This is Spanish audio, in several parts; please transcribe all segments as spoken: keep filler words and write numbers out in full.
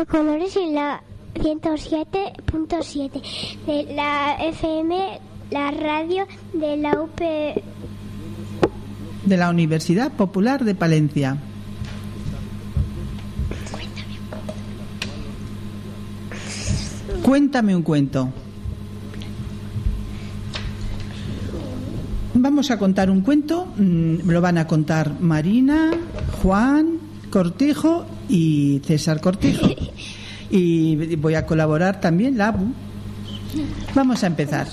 a colores en la ciento siete punto siete de la F M, la radio de la U P de la Universidad Popular de Palencia. Cuéntame un cuento. Vamos a contar un cuento. Lo van a contar Marina, Juan Cortijo y César Cortijo. Y voy a colaborar también Labu. Vamos a empezar.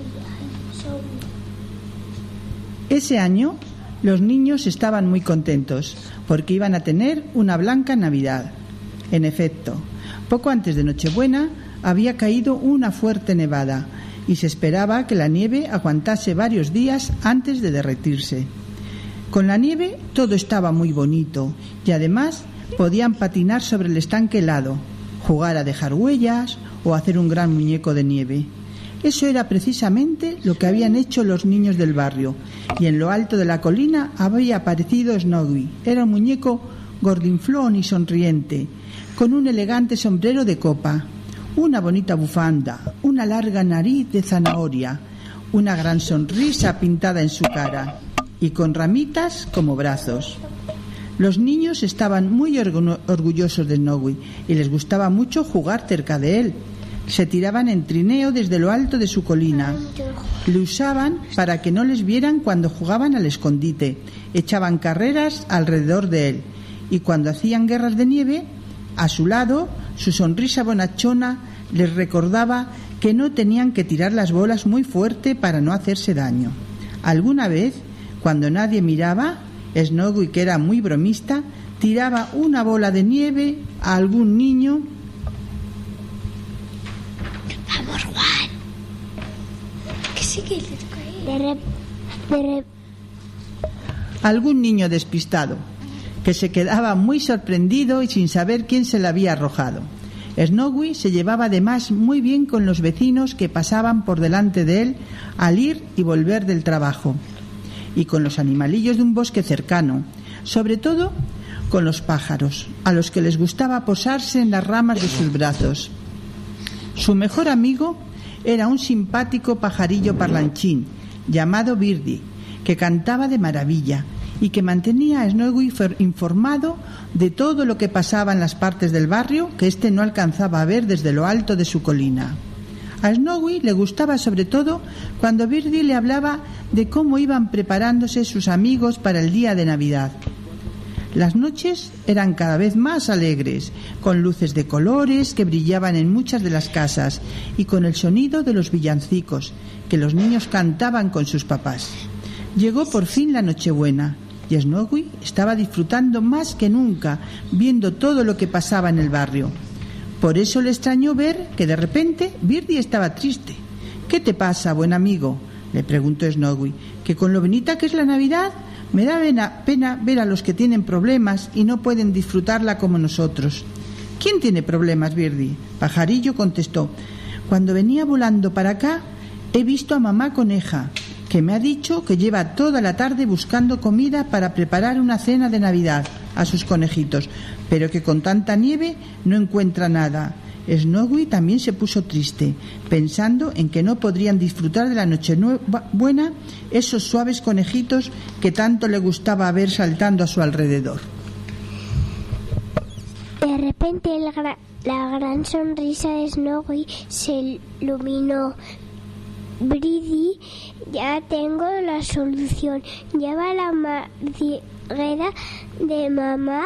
Ese año los niños estaban muy contentos porque iban a tener una blanca Navidad. En efecto, poco antes de Nochebuena había caído una fuerte nevada y se esperaba que la nieve aguantase varios días antes de derretirse. Con la nieve todo estaba muy bonito y además podían patinar sobre el estanque helado, jugar a dejar huellas o hacer un gran muñeco de nieve. Eso era precisamente lo que habían hecho los niños del barrio, y en lo alto de la colina había aparecido Snowy. Era un muñeco gordinflón y sonriente, con un elegante sombrero de copa, una bonita bufanda, una larga nariz de zanahoria, una gran sonrisa pintada en su cara y con ramitas como brazos. Los niños estaban muy orgullosos de Snowy y les gustaba mucho jugar cerca de él. Se tiraban en trineo desde lo alto de su colina. Le usaban para que no les vieran cuando jugaban al escondite. Echaban carreras alrededor de él. Y cuando hacían guerras de nieve, a su lado, su sonrisa bonachona les recordaba que no tenían que tirar las bolas muy fuerte para no hacerse daño. Alguna vez, cuando nadie miraba, Snowy, que era muy bromista, tiraba una bola de nieve a algún niño. Vamos, Juan. Que sí que le toca de rep, de rep. Algún niño despistado, que se quedaba muy sorprendido y sin saber quién se le había arrojado. Snowy se llevaba además muy bien con los vecinos que pasaban por delante de él al ir y volver del trabajo, y con los animalillos de un bosque cercano, sobre todo con los pájaros, a los que les gustaba posarse en las ramas de sus brazos. Su mejor amigo era un simpático pajarillo parlanchín llamado Birdie, que cantaba de maravilla y que mantenía a Snowy informado de todo lo que pasaba en las partes del barrio que éste no alcanzaba a ver desde lo alto de su colina. A Snowy le gustaba sobre todo cuando Birdie le hablaba de cómo iban preparándose sus amigos para el día de Navidad. Las noches eran cada vez más alegres, con luces de colores que brillaban en muchas de las casas y con el sonido de los villancicos que los niños cantaban con sus papás. Llegó por fin la Nochebuena y Snowy estaba disfrutando más que nunca viendo todo lo que pasaba en el barrio. Por eso le extrañó ver que de repente Birdie estaba triste. ¿Qué te pasa, buen amigo?, le preguntó Snowy, que con lo bonita que es la Navidad me da pena ver a los que tienen problemas y no pueden disfrutarla como nosotros. ¿Quién tiene problemas, Birdie?, Pajarillo contestó. Cuando venía volando para acá he visto a mamá coneja, que me ha dicho que lleva toda la tarde buscando comida para preparar una cena de Navidad a sus conejitos, pero que con tanta nieve no encuentra nada. Snowy también se puso triste, pensando en que no podrían disfrutar de la Nochebuena esos suaves conejitos que tanto le gustaba ver saltando a su alrededor. De repente el gra- la gran sonrisa de Snowy se iluminó. Birdie, ya tengo la solución. Lleva la madriguera de mamá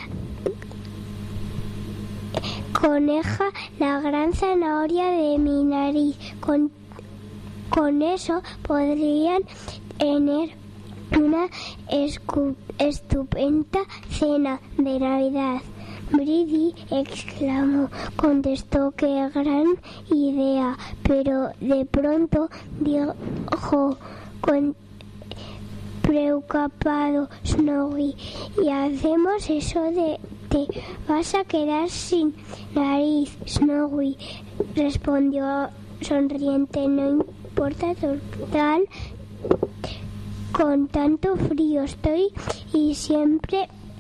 coneja la gran zanahoria de mi nariz. Con, con eso podrían tener una escu, estupenda cena de Navidad. Birdie exclamó, contestó, qué gran idea, pero de pronto dijo con preocupado Snowy, y hacemos eso de te vas a quedar sin nariz, Snowy, respondió sonriente, no importa, total, con tanto frío estoy y siempre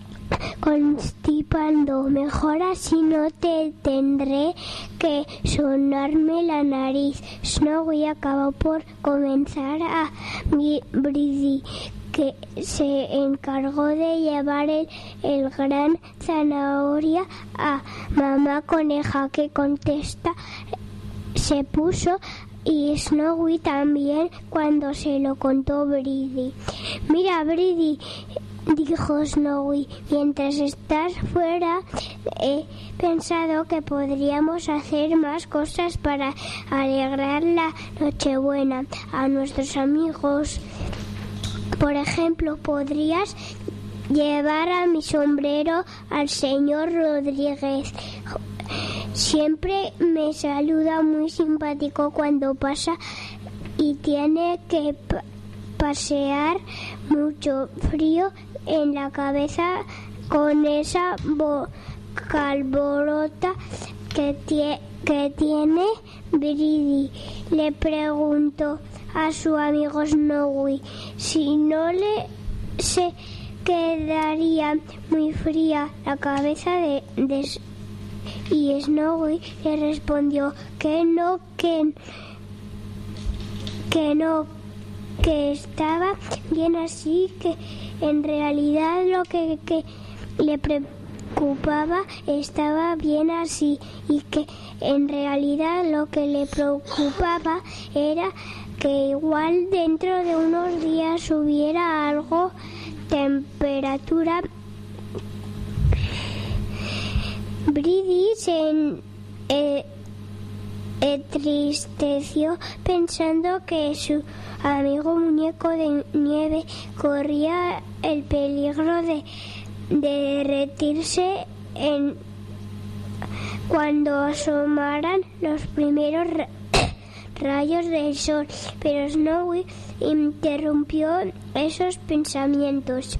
constipando. Mejor así no te tendré que sonarme la nariz. Snowy acabó por comenzar a Bridie, que se encargó de llevar el, el gran zanahoria a mamá coneja, que contesta se puso, y Snowy también cuando se lo contó Bridie. Mira, Bridie, dijo Snowy, mientras estás fuera he pensado que podríamos hacer más cosas para alegrar la Nochebuena a nuestros amigos. Por ejemplo, podrías llevar a mi sombrero al señor Rodríguez. Siempre me saluda, muy simpático cuando pasa, y tiene que pa- pasear mucho frío en la cabeza con esa boca alborota que, tie- que tiene Bridie. Le preguntó a su amigo Snowy si no le se quedaría muy fría la cabeza de, de y Snowy le respondió que no, que, que no, que estaba bien así, que en realidad lo que, que le preocupaba estaba bien así, y que en realidad lo que le preocupaba era que igual dentro de unos días hubiera algo temperatura. Bridie se eh, entristeció pensando que su amigo muñeco de nieve corría el peligro de, de derretirse en, cuando asomaran los primeros ra- rayos del sol, pero Snowy interrumpió esos pensamientos.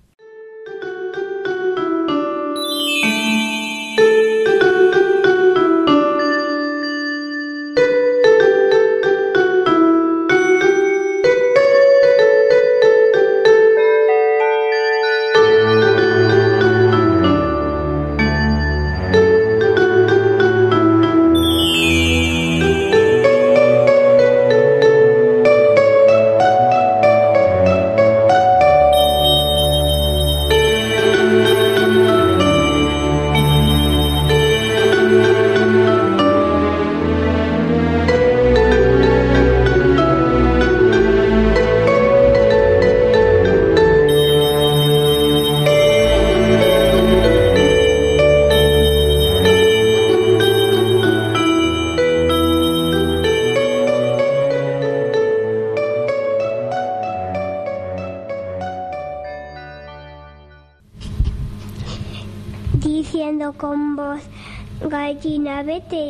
Diciendo con voz gallina, vete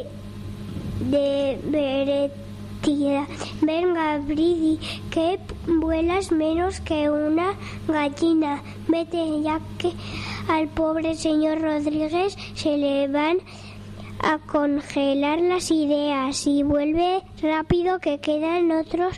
de veretida. Venga, Bridie, que vuelas menos que una gallina. Vete, ya que al pobre señor Rodríguez se le van a congelar las ideas, y vuelve rápido que quedan otros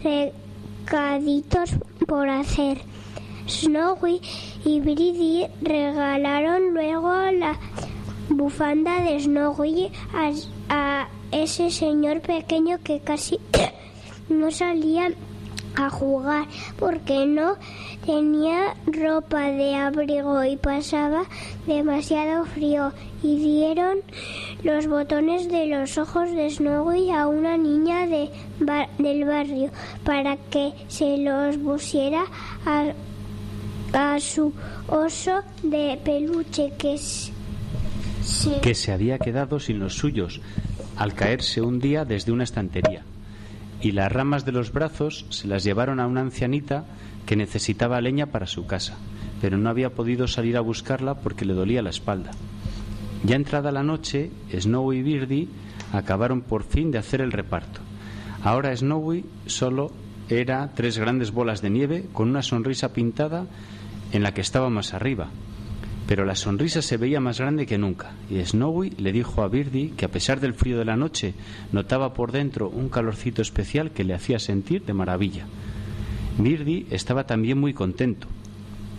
recaditos por hacer. Snowy y Bridie regalaron luego la bufanda de Snowy a, a ese señor pequeño que casi no salía a jugar porque no tenía ropa de abrigo y pasaba demasiado frío, y dieron los botones de los ojos de Snowy a una niña de bar, del barrio para que se los pusiera a a su oso de peluche que se... que se había quedado sin los suyos al caerse un día desde una estantería, y las ramas de los brazos se las llevaron a una ancianita que necesitaba leña para su casa, pero no había podido salir a buscarla porque le dolía la espalda. Ya entrada la noche, Snowy y Bridie acabaron por fin de hacer el reparto. Ahora Snowy solo era tres grandes bolas de nieve con una sonrisa pintada en la que estaba más arriba, pero la sonrisa se veía más grande que nunca, y Snowy le dijo a Bridie que a pesar del frío de la noche notaba por dentro un calorcito especial que le hacía sentir de maravilla. Bridie estaba también muy contento.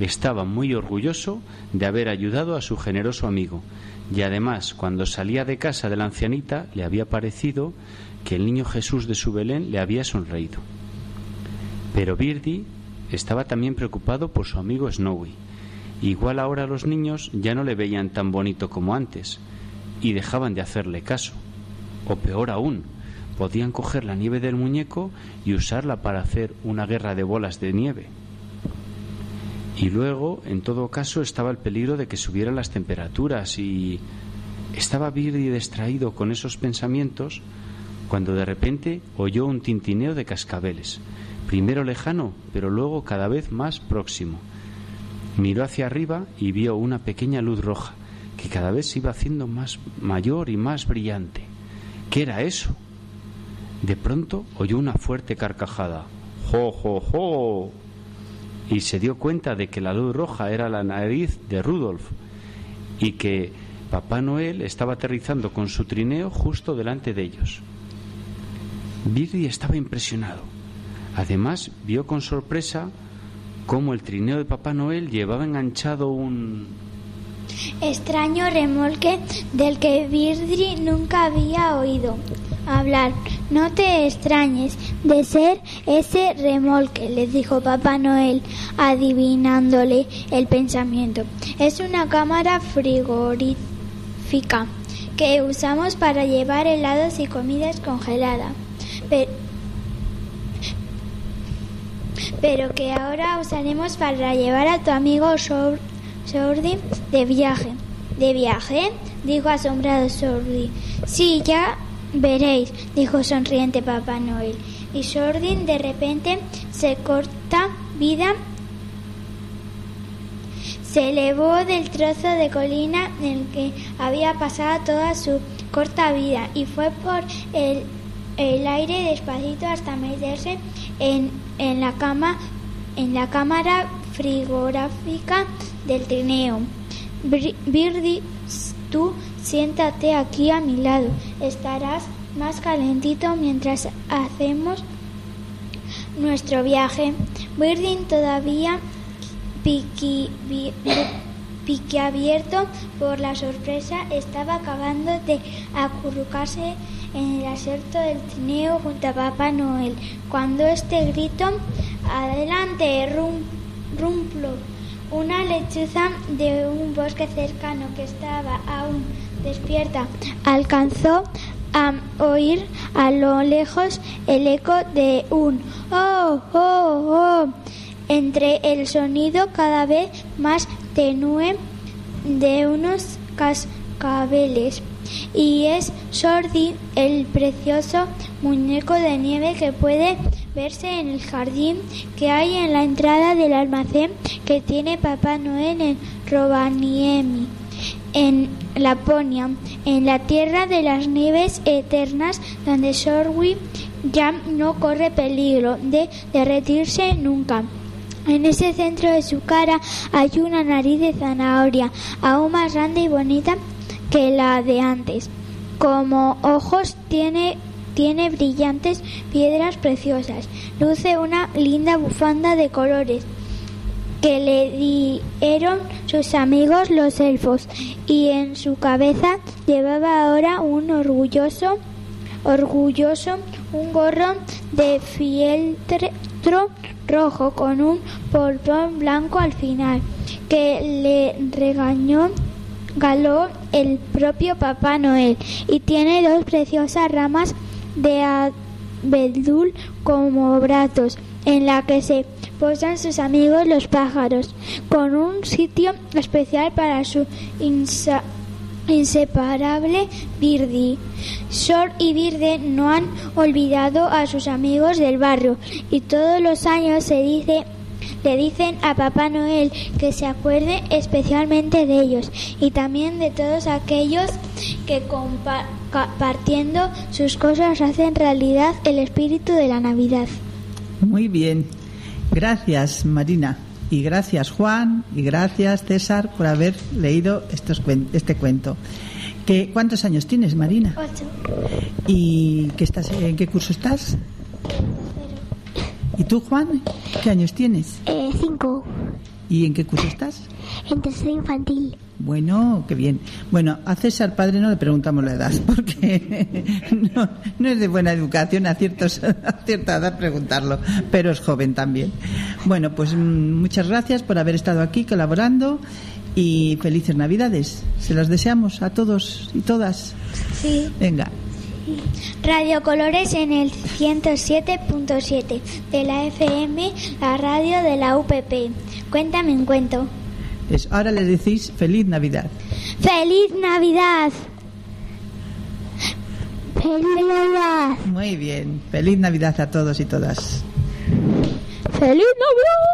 estaba muy orgulloso de haber ayudado a su generoso amigo, y además, cuando salía de casa de la ancianita, le había parecido que el niño Jesús de su Belén le había sonreído. Pero Birdie estaba también preocupado por su amigo Snowy. Igual ahora los niños ya no le veían tan bonito como antes y dejaban de hacerle caso. O peor aún, podían coger la nieve del muñeco y usarla para hacer una guerra de bolas de nieve. Y luego, en todo caso, estaba el peligro de que subieran las temperaturas y... Estaba Birdie distraído con esos pensamientos cuando de repente oyó un tintineo de cascabeles, primero lejano, pero luego cada vez más próximo. Miró hacia arriba y vio una pequeña luz roja que cada vez se iba haciendo más mayor y más brillante. ¿Qué era eso? De pronto oyó una fuerte carcajada. ¡Jo, jo, jo! Y se dio cuenta de que la luz roja era la nariz de Rudolf y que Papá Noel estaba aterrizando con su trineo justo delante de ellos. Birdie estaba impresionado. Además, vio con sorpresa cómo el trineo de Papá Noel llevaba enganchado un... extraño remolque del que Birdie nunca había oído hablar. No te extrañes de ser ese remolque, le dijo Papá Noel, adivinándole el pensamiento. Es una cámara frigorífica que usamos para llevar helados y comidas congeladas. Pero, pero que ahora usaremos para llevar a tu amigo Shorty de viaje. ¿De viaje?, dijo asombrado Shorty. Sí, ya veréis, dijo sonriente Papá Noel. Y Shorty de repente se corta vida, se elevó del trozo de colina en el que había pasado toda su corta vida y fue por el, el aire despacito hasta meterse en, en la cama, en la cámara frigorífica del trineo. Birdie, tú siéntate aquí a mi lado. Estarás más calentito mientras hacemos nuestro viaje. Birdie, todavía piqui, bi, piquiabierto por la sorpresa, estaba acabando de acurrucarse en el asiento del trineo junto a Papá Noel cuando este gritó: ¡Adelante, rum, rumplo! Una lechuza de un bosque cercano que estaba aún despierta alcanzó a oír a lo lejos el eco de un ¡oh, oh, oh! entre el sonido cada vez más tenue de unos cascabeles. Y es Shorty, el precioso muñeco de nieve que puede verse en el jardín que hay en la entrada del almacén que tiene Papá Noel en Rovaniemi, en Laponia, en la tierra de las nieves eternas, donde Shorty ya no corre peligro de derretirse nunca. En ese centro de su cara hay una nariz de zanahoria, aún más grande y bonita que la de antes. Como ojos tiene Tiene brillantes piedras preciosas. Luce una linda bufanda de colores que le dieron sus amigos los elfos, y en su cabeza llevaba ahora un orgulloso, orgulloso un gorro de fieltro rojo con un polvón blanco al final, que le regañó galó el propio Papá Noel, y tiene dos preciosas ramas de abedul como brazos en la que se posan sus amigos los pájaros, con un sitio especial para su insa, inseparable Birdie. Short y Birdie no han olvidado a sus amigos del barrio, y todos los años se dice le dicen a Papá Noel que se acuerde especialmente de ellos, y también de todos aquellos que compartiendo sus cosas hacen realidad el espíritu de la Navidad. Muy bien, gracias Marina, y gracias Juan, y gracias César por haber leído estos, este cuento. ¿Qué, ¿Cuántos años tienes, Marina? Ocho. ¿Y qué estás, en qué curso estás? Cero. ¿Y tú, Juan? ¿Qué años tienes? Eh, cinco. ¿Y en qué curso estás? En tercero infantil. Bueno, qué bien. Bueno, a César padre no le preguntamos la edad, porque no, no es de buena educación a, ciertos, a cierta edad preguntarlo, pero es joven también. Bueno, pues muchas gracias por haber estado aquí colaborando y felices Navidades. Se las deseamos a todos y todas. Sí. Venga. Radio Colores en el ciento siete punto siete de la F M, la radio de la U P P. Cuéntame un cuento. Eso. Ahora les decís feliz Navidad. ¡Feliz Navidad! ¡Feliz Navidad! Muy bien. Feliz Navidad a todos y todas. ¡Feliz Navidad!